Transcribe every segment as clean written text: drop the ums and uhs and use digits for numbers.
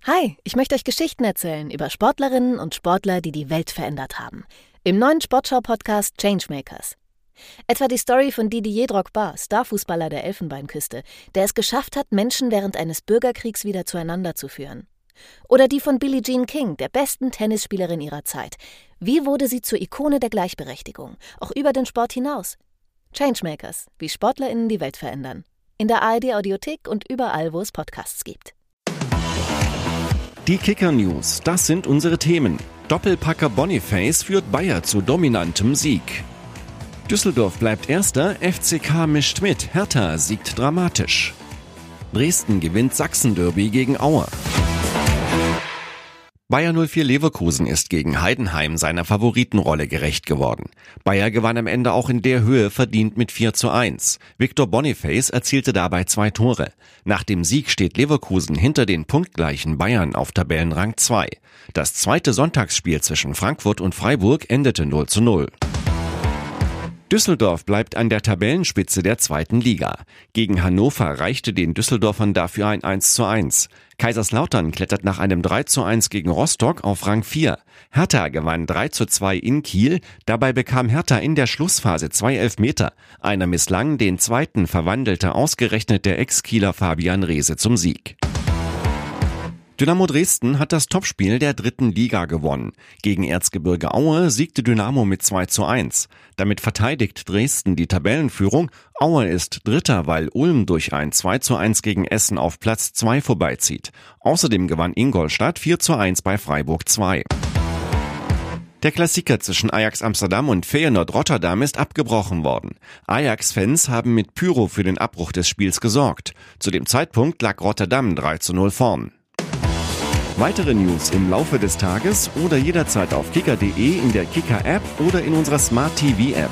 Hi, ich möchte euch Geschichten erzählen über Sportlerinnen und Sportler, die die Welt verändert haben. Im neuen Sportschau-Podcast Changemakers. Etwa die Story von Didier Drogba, Starfußballer der Elfenbeinküste, der es geschafft hat, Menschen während eines Bürgerkriegs wieder zueinander zu führen. Oder die von Billie Jean King, der besten Tennisspielerin ihrer Zeit. Wie wurde sie zur Ikone der Gleichberechtigung, auch über den Sport hinaus? Changemakers, wie SportlerInnen die Welt verändern. In der ARD-Audiothek und überall, wo es Podcasts gibt. Die Kicker-News, das sind unsere Themen. Doppelpacker Boniface führt Bayer zu dominantem Sieg. Düsseldorf bleibt Erster, FCK mischt mit, Hertha siegt dramatisch. Dresden gewinnt Sachsen-Derby gegen Aue. Bayer 04 Leverkusen ist gegen Heidenheim seiner Favoritenrolle gerecht geworden. Bayer gewann am Ende auch in der Höhe verdient mit 4:1. Victor Boniface erzielte dabei 2 Tore. Nach dem Sieg steht Leverkusen hinter den punktgleichen Bayern auf Tabellenrang 2. Das zweite Sonntagsspiel zwischen Frankfurt und Freiburg endete 0:0. Düsseldorf bleibt an der Tabellenspitze der 2. Liga. Gegen Hannover reichte den Düsseldorfern dafür ein 1:1. Kaiserslautern klettert nach einem 3:1 gegen Rostock auf Rang 4. Hertha gewann 3:2 in Kiel. Dabei bekam Hertha in der Schlussphase 2 Elfmeter. Einer misslang, den zweiten verwandelte ausgerechnet der Ex-Kieler Fabian Reese zum Sieg. Dynamo Dresden hat das Topspiel der 3. Liga gewonnen. Gegen Erzgebirge Aue siegte Dynamo mit 2:1. Damit verteidigt Dresden die Tabellenführung. Aue ist Dritter, weil Ulm durch ein 2:1 gegen Essen auf Platz 2 vorbeizieht. Außerdem gewann Ingolstadt 4:1 bei Freiburg 2. Der Klassiker zwischen Ajax Amsterdam und Feyenoord Rotterdam ist abgebrochen worden. Ajax-Fans haben mit Pyro für den Abbruch des Spiels gesorgt. Zu dem Zeitpunkt lag Rotterdam 3:0 vorn. Weitere News im Laufe des Tages oder jederzeit auf kicker.de, in der Kicker-App oder in unserer Smart-TV-App.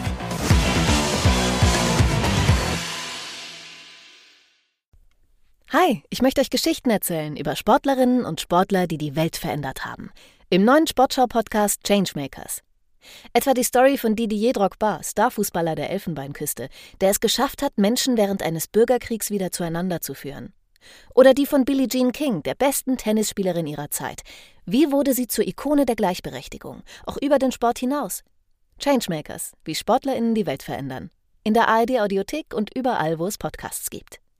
Hi, ich möchte euch Geschichten erzählen über Sportlerinnen und Sportler, die die Welt verändert haben. Im neuen Sportschau-Podcast Changemakers. Etwa die Story von Didier Drogba, Starfußballer der Elfenbeinküste, der es geschafft hat, Menschen während eines Bürgerkriegs wieder zueinander zu führen. Oder die von Billie Jean King, der besten Tennisspielerin ihrer Zeit. Wie wurde sie zur Ikone der Gleichberechtigung, auch über den Sport hinaus? Changemakers, wie SportlerInnen die Welt verändern. In der ARD-Audiothek und überall, wo es Podcasts gibt.